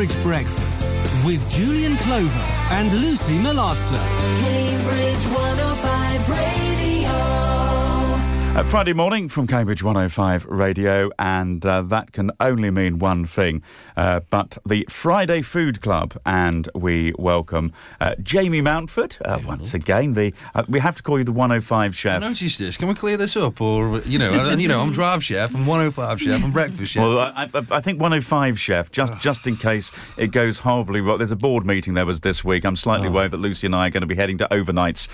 Cambridge Breakfast with Julian Clover and Lucy Malazzo. Cambridge 105 Radio. Friday morning from Cambridge 105 Radio, and that can only mean one thing, but the Friday Food Club, and we welcome Jamie Mountford once again. We have to call you the 105 chef. I noticed this. Can we clear this up? Or I'm drive chef, I'm 105 chef, I'm breakfast chef. Well, I think 105 chef, just in case it goes horribly wrong. There's a board meeting there was this week. I'm slightly worried that Lucy and I are going to be heading to overnights.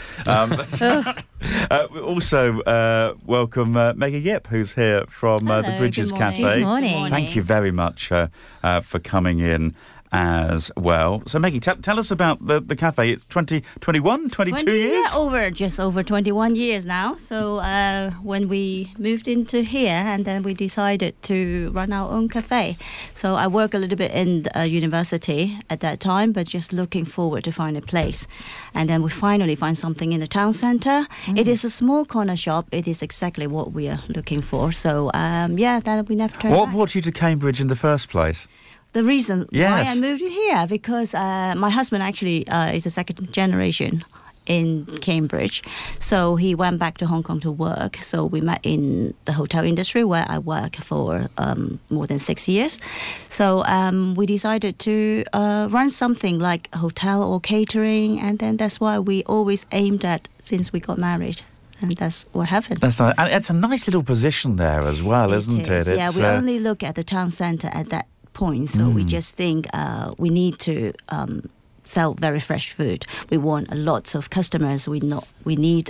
We also welcome Maggie Yip, who's here from the Bridges Cafe. Good morning. Thank you very much for coming in as well. So, Maggie, tell us about the cafe. It's 21, 22 years? Yeah, just over 21 years now. So when we moved into here, and then we decided to run our own cafe. So I work a little bit in university at that time, but just looking forward to find a place. And then we finally find something in the town centre. It is a small corner shop. It is exactly what we are looking for. So, then we never turned What back. brought you to Cambridge in the first place? The reason Yes. why I moved here, because my husband actually is a second generation in Cambridge. So he went back to Hong Kong to work. So we met in the hotel industry where I work for more than 6 years. So we decided to run something like a hotel or catering. And then that's why we always aimed at since we got married. And that's what happened. That's nice. And it's a nice little position there as well, isn't it? Yeah, we only look at the town centre at that point. So we just think we need to sell very fresh food. We want lots of customers. We need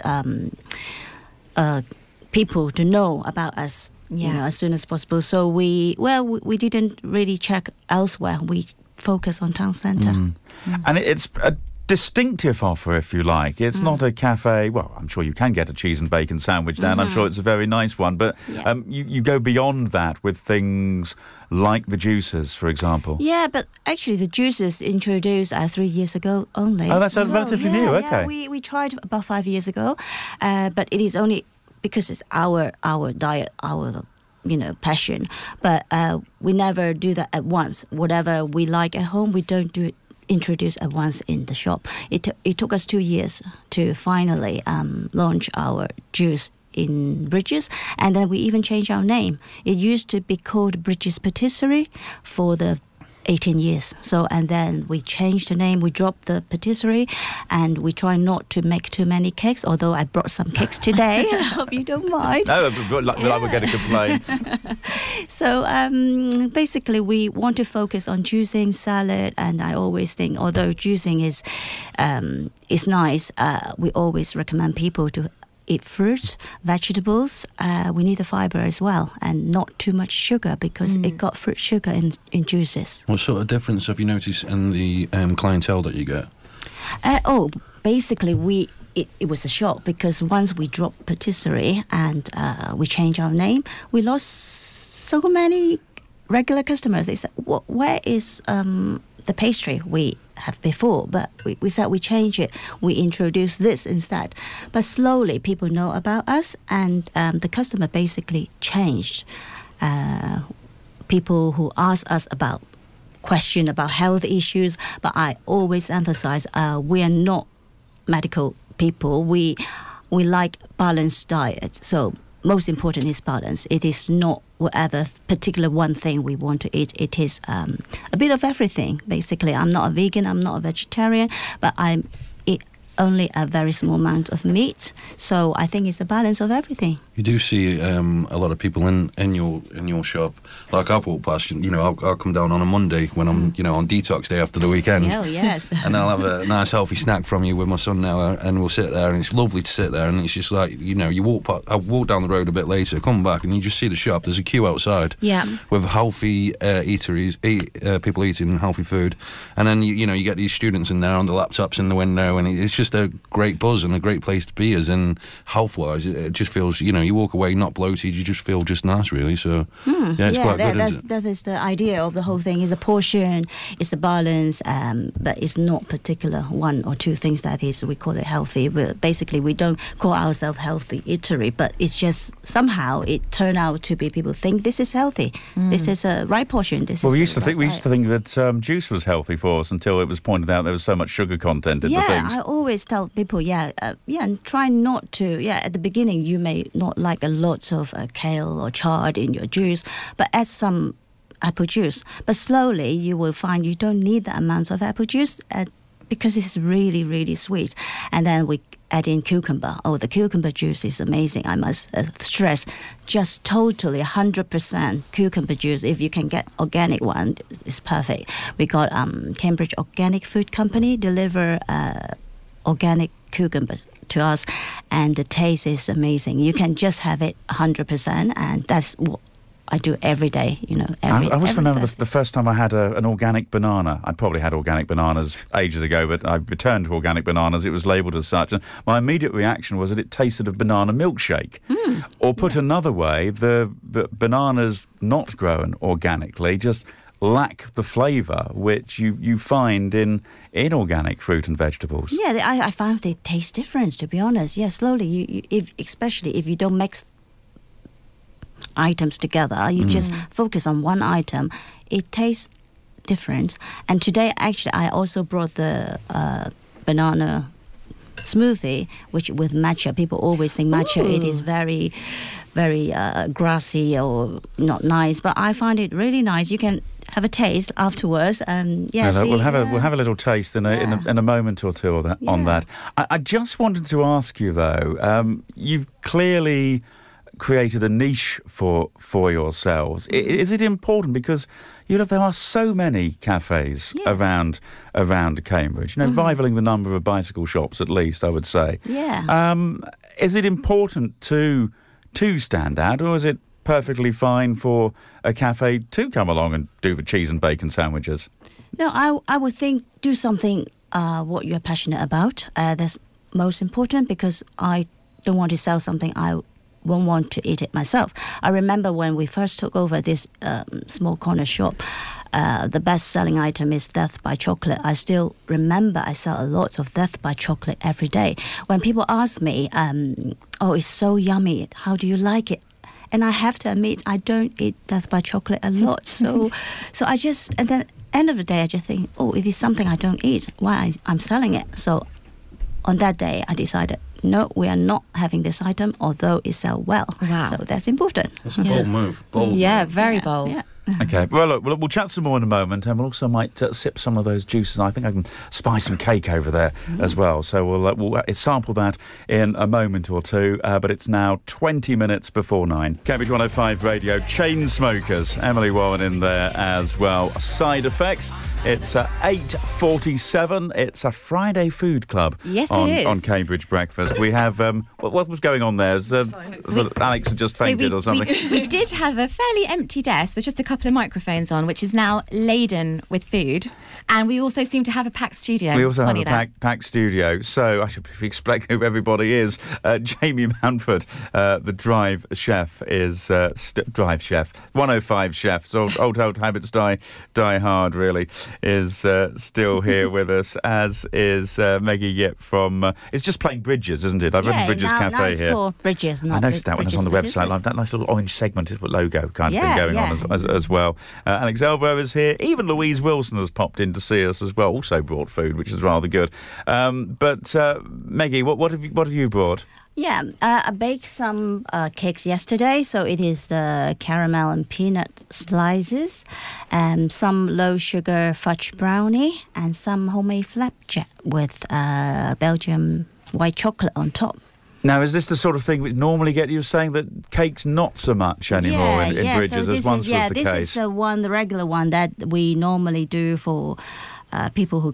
people to know about us, as soon as possible. So we didn't really check elsewhere. We focus on town centre. And it's a distinctive offer, if you like. It's not a cafe. Well, I'm sure you can get a cheese and bacon sandwich there, and I'm sure it's a very nice one. But you go beyond that with things like the juices, for example. Yeah, but actually the juices introduced 3 years ago only. Oh, that's relatively new. Okay. Yeah, we tried about 5 years ago, but it is only because it's our diet, our passion. But we never do that at once. Whatever we like at home, we don't do it. Introduce at once in the shop. It took us 2 years to finally launch our juice in Bridges, and then we even changed our name. It used to be called Bridges Patisserie for the 18 years. So, and then we changed the name, we dropped the patisserie, and we try not to make too many cakes, although I brought some cakes today. I hope you don't mind. No, but we're going to complain. So basically we want to focus on juicing, salad, and I always think, although juicing is nice, we always recommend people to eat fruit, vegetables. We need the fibre as well, and not too much sugar, because it got fruit sugar in juices. What sort of difference have you noticed in the clientele that you get? Basically it was a shock, because once we dropped patisserie and we changed our name, we lost so many regular customers. They said, where is the pastry we have before? But we said we change it. We introduce this instead. But slowly people know about us, and the customer basically changed. People who ask us about question about health issues, but I always emphasize we are not medical people. We like balanced diet. So most important is balance. It is not whatever particular one thing we want to eat. It is a bit of everything, basically. I'm not a vegan, I'm not a vegetarian, but I eat only a very small amount of meat. So I think it's a balance of everything. You do see a lot of people in your shop. Like I've walked past, I'll come down on a Monday when I'm, on detox day after the weekend. Oh, yes. And I'll have a nice healthy snack from you with my son now, and we'll sit there, and it's lovely to sit there, and it's just like, you I walk down the road a bit later, come back, and you just see the shop. There's a queue outside. Yeah. With healthy eateries, people eating healthy food, and then you get these students in there on the laptops in the window, and it's just a great buzz and a great place to be, as in health-wise. It just feels, you walk away not bloated, you just feel just nice, really. So yeah, it's quite good. Isn't it? That is the idea of the whole thing. Is a portion, it's the balance, but it's not particular one or two things that is, we call it healthy. But basically, we don't call ourselves healthy eatery, but it's just somehow it turned out to be, people think this is healthy. This is a right portion. We used to think that juice was healthy for us until it was pointed out there was so much sugar content in the things. I always tell people, and try not to. At the beginning, you may not like a lot of kale or chard in your juice, but add some apple juice. But slowly, you will find you don't need that amount of apple juice because it's really, really sweet. And then we add in cucumber. Oh, the cucumber juice is amazing. I must stress, just totally 100% cucumber juice. If you can get organic one, it's perfect. We got Cambridge Organic Food Company deliver organic cucumber to us, and the taste is amazing. You can just have it 100%, and that's what I do every day, I always remember the first time I had an organic banana. I probably had organic bananas ages ago, but I returned to organic bananas. It was labelled as such. And my immediate reaction was that it tasted of banana milkshake. Or put another way, the bananas not grown organically just lack the flavour which you find in organic fruit and vegetables. Yeah, I found they taste different, to be honest. Yeah, slowly, especially if you don't mix items together, you just focus on one item, it tastes different. And today, actually, I also brought the banana smoothie, which with matcha. People always think matcha, it is very, very grassy or not nice, but I find it really nice. You can have a taste afterwards. We'll have a little taste in a moment or two on that. I just wanted to ask you though, you've clearly created a niche for yourselves. Is it important because there are so many cafes around Cambridge, rivaling the number of bicycle shops at least, I would say. Yeah. Is it important to stand out, or is it perfectly fine for a cafe to come along and do the cheese and bacon sandwiches? No, I would think do something what you're passionate about. That's most important, because I don't want to sell something I won't want to eat it myself. I remember when we first took over this small corner shop, the best-selling item is Death by Chocolate. I still remember I sell a lot of Death by Chocolate every day. When people ask me, it's so yummy, how do you like it? And I have to admit, I don't eat Death by Chocolate a lot. So I just, at the end of the day, I just think, it is something I don't eat. Why I'm selling it? So on that day, I decided, no, we are not having this item, although it sells well. Wow. So that's important. That's a bold move. Very bold. Yeah. Okay, well, look, we'll chat some more in a moment, and we'll also might sip some of those juices. I think I can spy some cake over there as well. So we'll sample that in a moment or two, but it's now 20 minutes before 9. Cambridge 105 Radio, Chainsmokers, Emily Warren in there as well. Side Effects, it's 8:47. It's a Friday food club. Yes, it is. On Cambridge Breakfast. We have, what was going on there? Alex had just fainted or something? We did have a fairly empty desk with just a couple of microphones on, which is now laden with food. And we also seem to have a packed studio. We also have a packed studio. So I should explain who everybody is. Jamie Manford, the Drive Chef, is Drive Chef, 105 Chef. So old habits die hard, really, is still here with us, as is Maggie Yip from. It's just plain Bridges, isn't it? I've written Bridges Cafe now it's here. called Bridges. I noticed that when I was on the website. Like that nice little orange segment logo kind of thing going on as well. Alex Elbow is here. Even Louise Wilson has popped in to see us as well. Also brought food, which is rather good. But Maggie, what have you brought? Yeah, I baked some cakes yesterday. So it is the caramel and peanut slices, and some low sugar fudge brownie, and some homemade flapjack with Belgian white chocolate on top. Now, is this the sort of thing we normally get? You're saying that cake's not so much anymore in Bridges as once was the case. This is the regular one that we normally do for people who come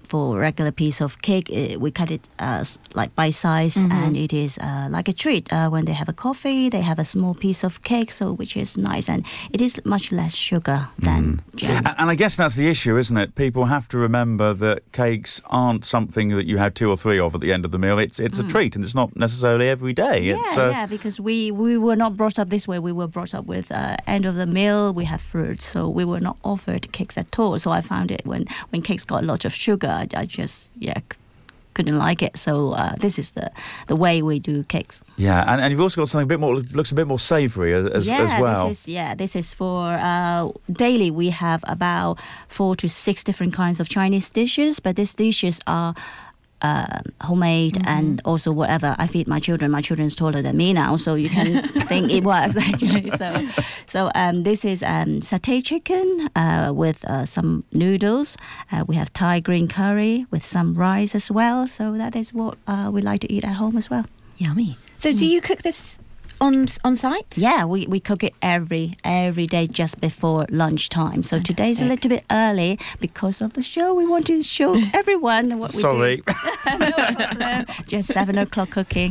for regular piece of cake, we cut it like bite size, and it is like a treat. When they have a coffee, they have a small piece of cake, so which is nice, and it is much less sugar than jam. And I guess that's the issue, isn't it? People have to remember that cakes aren't something that you have 2 or 3 of at the end of the meal. It's a treat, and it's not necessarily every day. Yeah, because we were not brought up this way. We were brought up with end of the meal, we have fruits, so we were not offered cakes at all. So I found it when cakes got a lot of sugar, I just couldn't like it. So this is the way we do cakes. Yeah, and you've also got something a bit more, looks a bit more savoury as well. This is for daily. We have about 4 to 6 different kinds of Chinese dishes, but these dishes are homemade, and also whatever I feed my children. My children's taller than me now, so you can think it works actually. So this is satay chicken with some noodles. We have Thai green curry with some rice as well. So that is what we like to eat at home as well. Yummy. So do you cook this on site? Yeah, we cook it every day just before lunchtime. So Fantastic. Today's a little bit early because of the show. We want to show everyone what we do. Sorry. No problem. Just 7 o'clock cooking.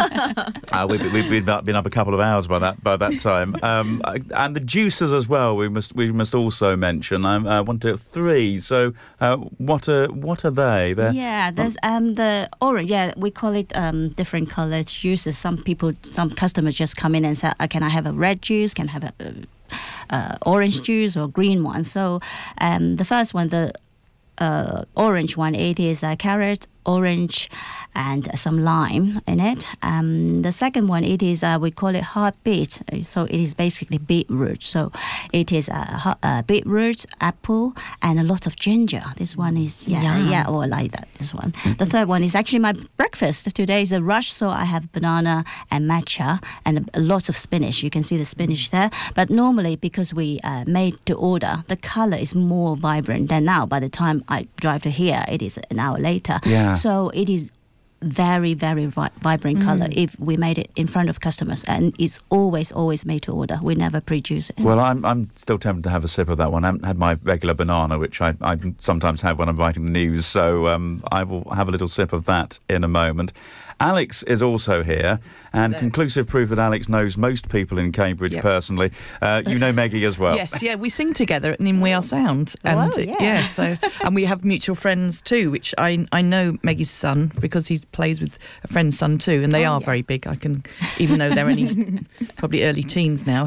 We've been up a couple of hours by that time. And the juices as well. We must also mention. 1, 2, 3. So what are they? There's the orange. Yeah, we call it different coloured juices. Some customers just come in and say, can I have a red juice? Can I have a orange juice or green one? So the first one, the orange one, it is carrot, orange, and some lime in it. The second one, it is we call it heartbeat. So it is basically beetroot. So it is beetroot, apple, and a lot of ginger. This one is I like that. This one. The third one is actually my breakfast. Today is a rush, so I have banana and matcha and lots of spinach. You can see the spinach there. But normally, because we made to order, the color is more vibrant than now. By the time I drive to here, it is an hour later. Yeah. So it is very, very vibrant color if we made it in front of customers, and it's always made to order. We never produce it. Well, I'm still tempted to have a sip of that one. I haven't had my regular banana, which I sometimes have when I'm writing the news, so I will have a little sip of that in a moment. Alex is also here, and conclusive proof that Alex knows most people in Cambridge personally. You know Meggie as well. Yes, yeah, we sing together at Nim We Are Sound. And and we have mutual friends too, which I know Meggie's son because he plays with a friend's son too, and they are very big. I can, even though they're only probably early teens now.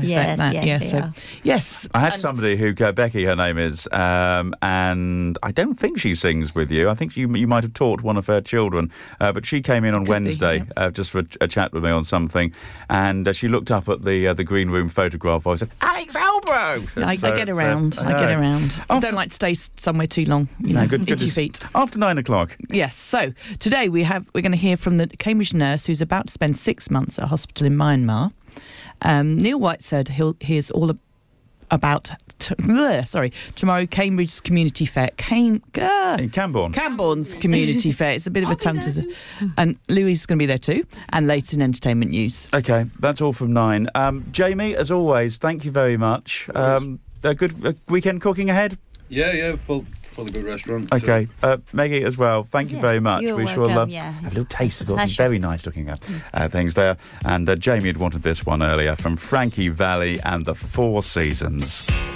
Yes. I had somebody who, Becky, her name is, and I don't think she sings with you. I think you might have taught one of her children, but she came in on Wednesday just for a chat with me on something, and she looked up at the green room photograph. I said, Alex Albro! I get around. I don't like to stay somewhere too long. Good itchy feet. After 9 o'clock. Yes. So today we're going to hear from the Cambridge nurse who's about to spend 6 months at a hospital in Myanmar. Neil White said he's all about tomorrow Cambridge's community fair. In Cambourne. Cambourne's community fair. It's a bit of a tongue twister. And Louise is going to be there too. And later in entertainment news. Okay, that's all from 9. Jamie, as always, thank you very much. A good weekend cooking ahead? Yeah, fully good restaurant. Okay, Meggie as well. Thank you very much. You're we welcome, shall have a little taste of some very nice looking things there. And Jamie had wanted this one earlier from Frankie Valli and the Four Seasons.